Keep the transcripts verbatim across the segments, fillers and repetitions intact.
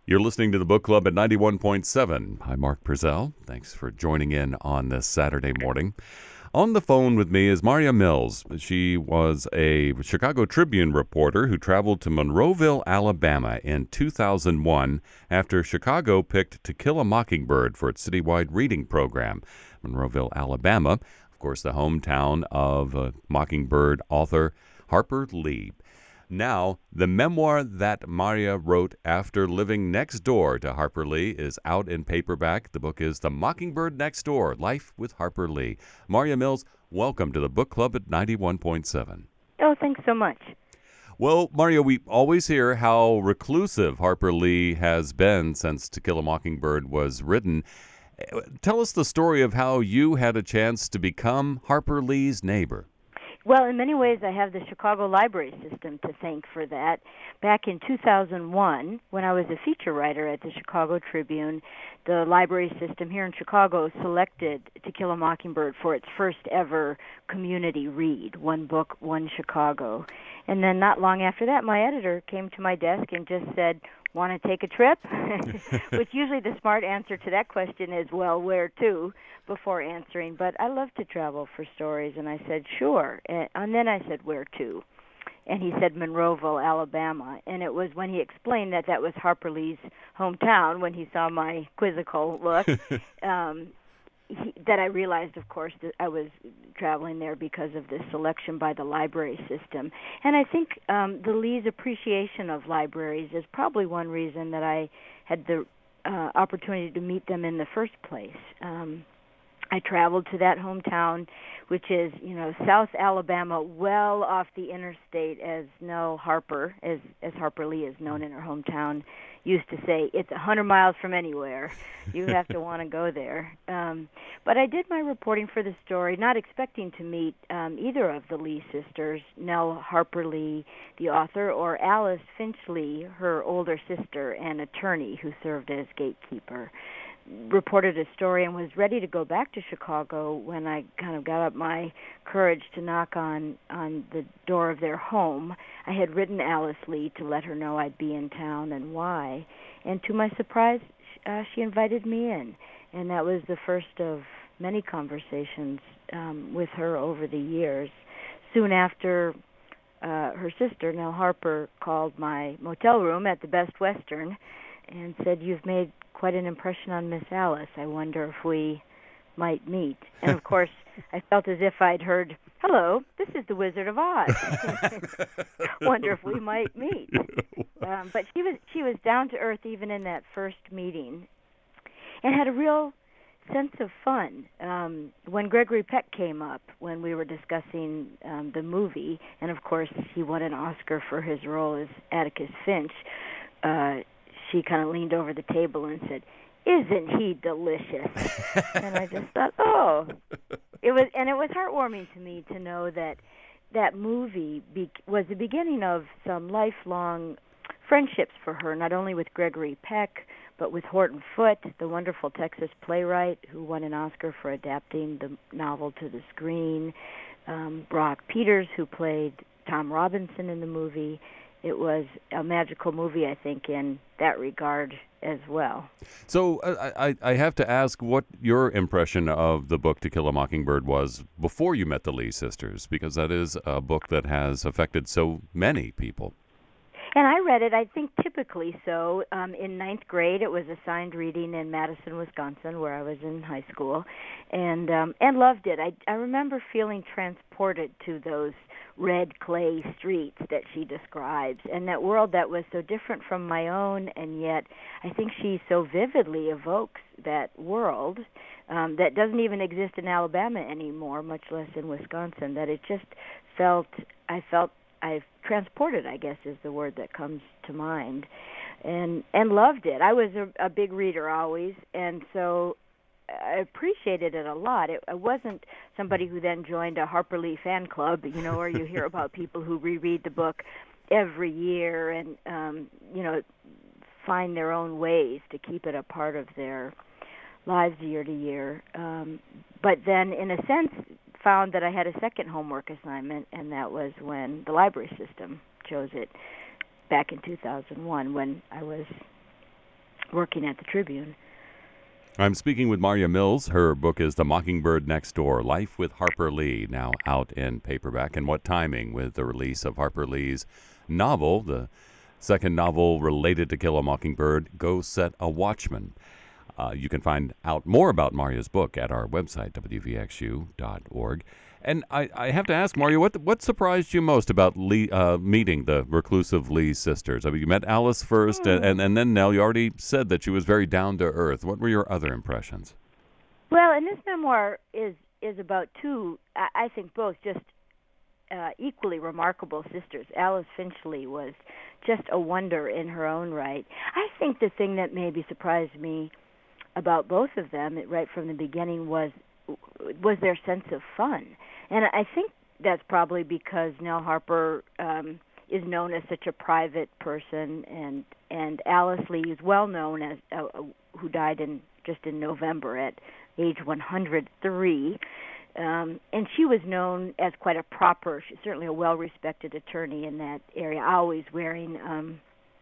You're listening to the Book Club at ninety-one point seven. I'm Mark Purcell. Thanks for joining in on this Saturday morning. On the phone with me is Maria Mills. She was a Chicago Tribune reporter who traveled to Monroeville, Alabama in two thousand one after Chicago picked To Kill a Mockingbird for its citywide reading program. Monroeville, Alabama, of course, the hometown of uh, Mockingbird author Harper Lee. Now, the memoir that Maria wrote after living next door to Harper Lee is out in paperback. The book is The Mockingbird Next Door, Life with Harper Lee. Maria Mills, welcome to the Book Club at ninety-one point seven. Oh, thanks so much. Well, Maria, we always hear how reclusive Harper Lee has been since To Kill a Mockingbird was written. Tell us the story of how you had a chance to become Harper Lee's neighbor. Well, in many ways, I have the Chicago library system to thank for that. Back in two thousand one, when I was a feature writer at the Chicago Tribune, the library system here in Chicago selected To Kill a Mockingbird for its first ever community read, One Book, One Chicago. And then not long after that, my editor came to my desk and just said, "Want to take a trip?" Which usually the smart answer to that question is, well, where to, before answering. But I love to travel for stories, and I said, sure. And then I said, where to? And he said, Monroeville, Alabama. And it was when he explained that that was Harper Lee's hometown, when he saw my quizzical look, um, he, that I realized, of course, that I was traveling there because of this selection by the library system. And I think um, the Lee's appreciation of libraries is probably one reason that I had the uh, opportunity to meet them in the first place. Um, I traveled to that hometown, which is, you know, South Alabama, well off the interstate, as Nell Harper, as as Harper Lee is known in her hometown, used to say, it's a hundred miles from anywhere. You have to want to go there. Um, but I did my reporting for the story, not expecting to meet um, either of the Lee sisters, Nell Harper Lee, the author, or Alice Finch Lee, her older sister and attorney who served as gatekeeper. Reported a story and was ready to go back to Chicago when I kind of got up my courage to knock on, on the door of their home. I had written Alice Lee to let her know I'd be in town and why. And to my surprise, uh, she invited me in. And that was the first of many conversations um, with her over the years. Soon after, uh, her sister, Nell Harper, called my motel room at the Best Western and said, "You've made quite an impression on Miss Alice. I wonder if we might meet." And of course, I felt as if I'd heard, "Hello, this is the Wizard of Oz." Wonder if we might meet. Um, but she was she was down to earth even in that first meeting, and had a real sense of fun. Um, when Gregory Peck came up, when we were discussing um, the movie, and of course he won an Oscar for his role as Atticus Finch, uh, she kind of leaned over the table and said, "Isn't he delicious?" And I just thought, oh, it was, and it was heartwarming to me to know that that movie be, was the beginning of some lifelong friendships for her, not only with Gregory Peck, but with Horton Foote, the wonderful Texas playwright who won an Oscar for adapting the novel to the screen, um, Brock Peters, who played Tom Robinson in the movie. It was a magical movie, I think, in that regard as well. So uh, I, I have to ask what your impression of the book To Kill a Mockingbird was before you met the Lee sisters, because that is a book that has affected so many people. And I read it, I think, typically so. Um, in ninth grade, it was assigned reading in Madison, Wisconsin, where I was in high school, and um, and loved it. I, I remember feeling transported to those red clay streets that she describes, and that world that was so different from my own, and yet I think she so vividly evokes that world um, that doesn't even exist in Alabama anymore, much less in Wisconsin, that it just felt, I felt, I've transported, I guess, is the word that comes to mind, and and loved it. I was a, a big reader always, and so I appreciated it a lot. It, I wasn't somebody who then joined a Harper Lee fan club, you know, where you hear about people who reread the book every year and, um, you know, find their own ways to keep it a part of their lives year to year. Um, but then, in a sense, found that I had a second homework assignment, and that was when the library system chose it back in two thousand one, when I was working at the Tribune. I'm speaking with Marya Mills. Her book is The Mockingbird Next Door, Life with Harper Lee, now out in paperback. And what timing with the release of Harper Lee's novel, the second novel related to Kill a Mockingbird, Go Set a Watchman. Uh, you can find out more about Marya's book at our website, w v x u dot org. And I, I have to ask, Marya, what what surprised you most about Lee, uh, meeting the reclusive Lee sisters? I mean, you met Alice first, mm. and, and then Nell. You already said that she was very down to earth. What were your other impressions? Well, and this memoir is is about two, I, I think both, just uh, equally remarkable sisters. Alice Finchley was just a wonder in her own right. I think the thing that maybe surprised me about both of them right from the beginning was was their sense of fun. And I think that's probably because Nell Harper um, is known as such a private person, and and Alice Lee is well known as uh, who died in just in November at age one hundred three. Um, and she was known as quite a proper, she's certainly a well-respected attorney in that area, always wearing um,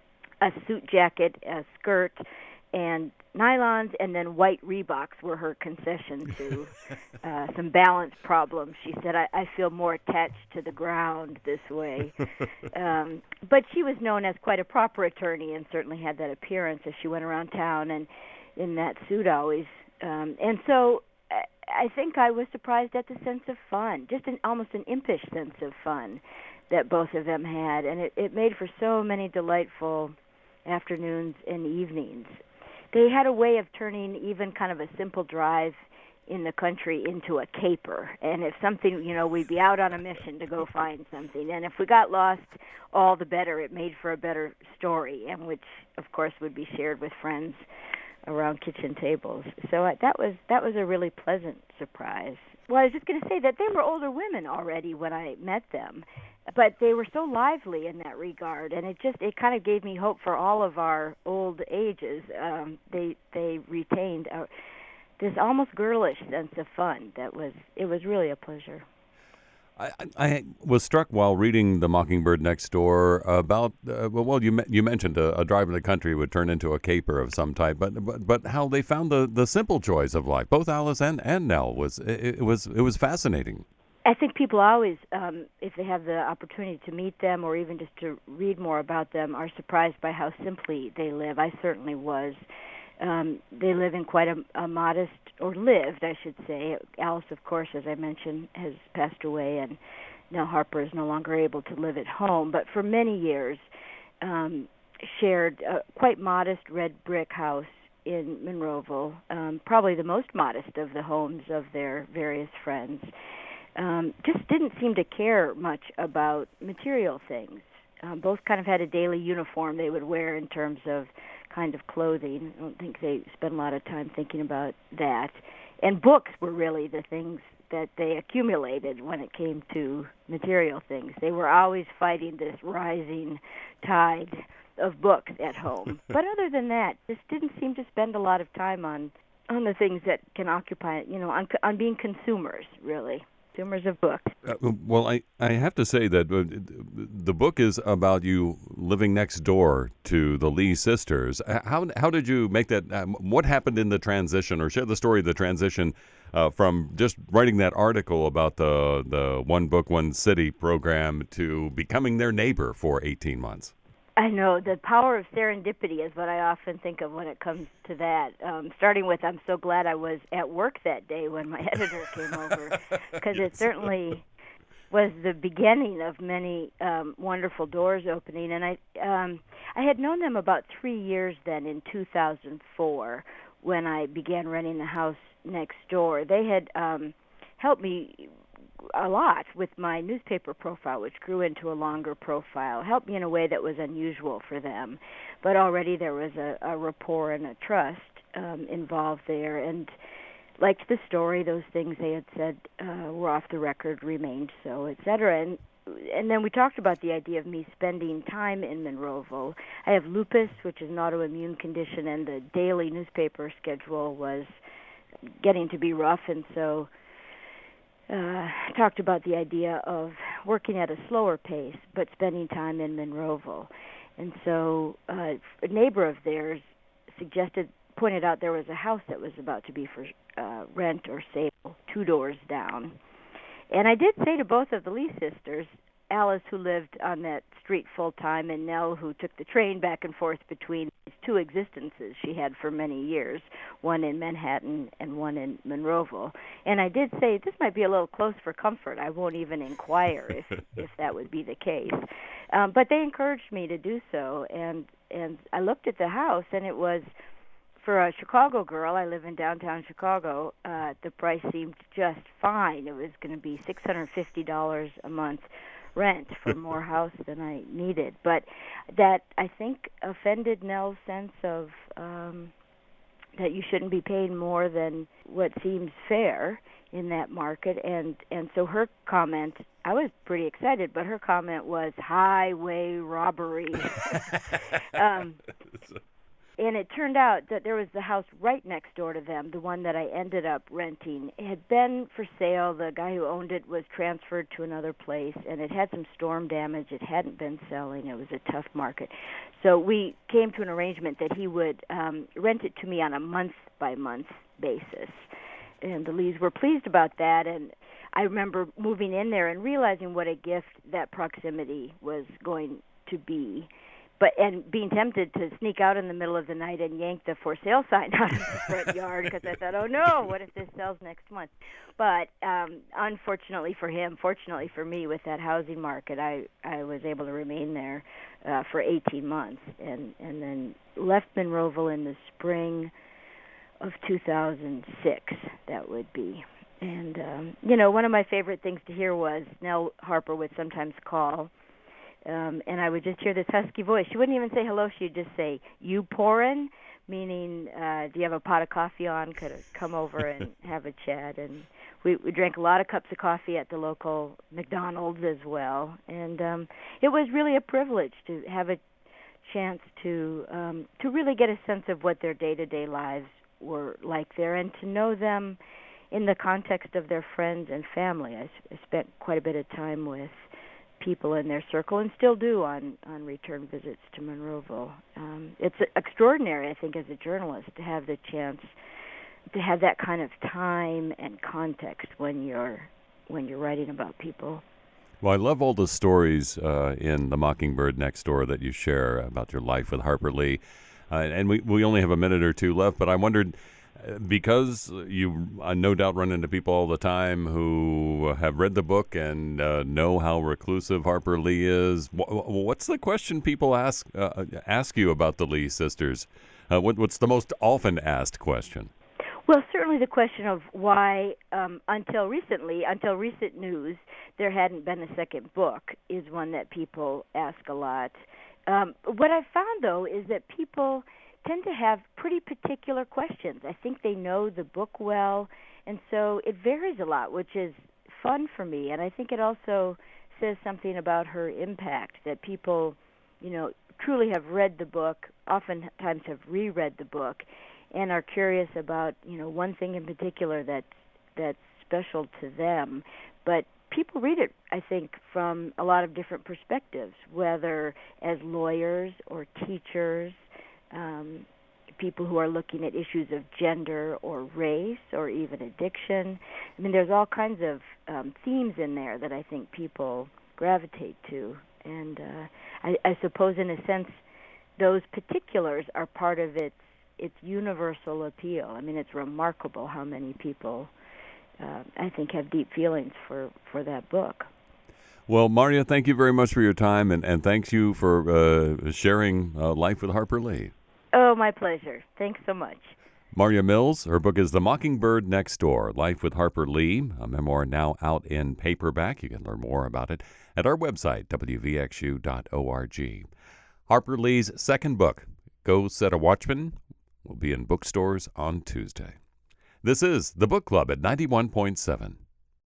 a suit jacket, a skirt, and nylons, and then white Reeboks were her concession to uh, some balance problems. She said, I, I feel more attached to the ground this way. um, but she was known as quite a proper attorney and certainly had that appearance as she went around town and in that suit always. Um, and so I, I think I was surprised at the sense of fun, just an almost an impish sense of fun that both of them had. And it, it made for so many delightful afternoons and evenings. They had a way of turning even kind of a simple drive in the country into a caper. And if something, you know, we'd be out on a mission to go find something. And if we got lost, all the better. It made for a better story, and which, of course, would be shared with friends around kitchen tables. So uh, that was that was a really pleasant surprise. Well, I was just going to say that they were older women already when I met them, but they were so lively in that regard, and it just it kind of gave me hope for all of our old ages. Um, they they retained a, this almost girlish sense of fun that was it was really a pleasure. I, I was struck while reading The Mockingbird Next Door about uh, well, you you mentioned a, a drive in the country would turn into a caper of some type, but but, but how they found the, the simple joys of life. Both Alice and, and Nell was it, it was it was fascinating. I think people always, um, if they have the opportunity to meet them or even just to read more about them, are surprised by how simply they live. I certainly was. Um, they live in quite a, a modest, or lived, I should say. Alice, of course, as I mentioned, has passed away, and Nell Harper is no longer able to live at home. But for many years, um, shared a quite modest red brick house in Monroeville, um, probably the most modest of the homes of their various friends. Um, just didn't seem to care much about material things. Um, both kind of had a daily uniform they would wear in terms of kind of clothing. I don't think they spent a lot of time thinking about that. And books were really the things that they accumulated when it came to material things. They were always fighting this rising tide of books at home. But other than that, just didn't seem to spend a lot of time on, on the things that can occupy, you know, on, on being consumers, really. Consumers of books. Uh, well, I, I have to say that uh, the book is about you living next door to the Lee sisters. How how did you make that? Um, what happened in the transition, or share the story of the transition uh, from just writing that article about the the One Book, One City program to becoming their neighbor for eighteen months? I know. The power of serendipity is what I often think of when it comes to that. Um, starting with, I'm so glad I was at work that day when my editor came over, because yes. It certainly was the beginning of many um, wonderful doors opening. And I, um, I had known them about three years then, in two thousand four, when I began running the house next door. They had um, helped me a lot with my newspaper profile, which grew into a longer profile, helped me in a way that was unusual for them. But already there was a, a rapport and a trust um, involved there, and liked the story. Those things they had said uh, were off the record remained so, et cetera. And, and then we talked about the idea of me spending time in Monroeville. I have lupus, which is an autoimmune condition, and the daily newspaper schedule was getting to be rough, and so Uh, talked about the idea of working at a slower pace, but spending time in Monroeville. And so uh, a neighbor of theirs suggested, pointed out there was a house that was about to be for uh, rent or sale two doors down. And I did say to both of the Lee sisters, Alice, who lived on that street full-time, and Nell, who took the train back and forth between these two existences she had for many years, one in Manhattan and one in Monroeville. And I did say, this might be a little close for comfort. I won't even inquire if, if that would be the case. Um, but they encouraged me to do so, and, and I looked at the house, and it was, for a Chicago girl, I live in downtown Chicago, uh, the price seemed just fine. It was going to be six hundred fifty dollars a month rent for more house than I needed. But that, I think, offended Nell's sense of um, that you shouldn't be paying more than what seems fair in that market. And, and so her comment, I was pretty excited, but her comment was highway robbery. um, And it turned out that there was the house right next door to them, the one that I ended up renting. It had been for sale. The guy who owned it was transferred to another place, and it had some storm damage. It hadn't been selling. It was a tough market. So we came to an arrangement that he would um, rent it to me on a month-by-month basis. And the Lees were pleased about that, and I remember moving in there and realizing what a gift that proximity was going to be. But and being tempted to sneak out in the middle of the night and yank the for sale sign out of the front yard because I thought, oh no, what if this sells next month? But um, unfortunately for him, fortunately for me, with that housing market, I, I was able to remain there uh, for eighteen months, and and then left Monroeville in the spring of two thousand six. That would be. And um, you know, one of my favorite things to hear was Nell Harper would sometimes call. Um, and I would just hear this husky voice. She wouldn't even say hello. She'd just say, "You pourin'?" Meaning, uh, do you have a pot of coffee on? Could I come over and have a chat? And we, we drank a lot of cups of coffee at the local McDonald's as well. And um, it was really a privilege to have a chance to um, to really get a sense of what their day-to-day lives were like there, and to know them in the context of their friends and family. I, I spent quite a bit of time with people in their circle, and still do on, on return visits to Monroeville. Um, it's extraordinary, I think, as a journalist, to have the chance to have that kind of time and context when you're when you're writing about people. Well, I love all the stories uh, in The Mockingbird Next Door that you share about your life with Harper Lee. Uh, and we, we only have a minute or two left, but I wondered, because you uh, no doubt run into people all the time who have read the book and uh, know how reclusive Harper Lee is, wh- what's the question people ask uh, ask you about the Lee sisters? Uh, what, what's the most often asked question? Well, certainly the question of why, um, until recently, until recent news, there hadn't been a second book is one that people ask a lot. Um, what I've found, though, is that people tend to have pretty particular questions. I think they know the book well, and so it varies a lot, which is fun for me. And I think it also says something about her impact, that people, you know, truly have read the book, oftentimes have reread the book, and are curious about, you know, one thing in particular that's, that's special to them. But people read it, I think, from a lot of different perspectives, whether as lawyers or teachers, Um, people who are looking at issues of gender or race or even addiction. I mean, there's all kinds of um, themes in there that I think people gravitate to. And uh, I, I suppose, in a sense, those particulars are part of its its universal appeal. I mean, it's remarkable how many people, uh, I think, have deep feelings for, for that book. Well, Maria, thank you very much for your time, and, and thanks you for uh, sharing uh, life with Harper Lee. Oh, my pleasure. Thanks so much. Maria Mills, her book is The Mockingbird Next Door, Life with Harper Lee, a memoir now out in paperback. You can learn more about it at our website, w v x u dot org. Harper Lee's second book, Go Set a Watchman, will be in bookstores on Tuesday. This is The Book Club at ninety-one point seven.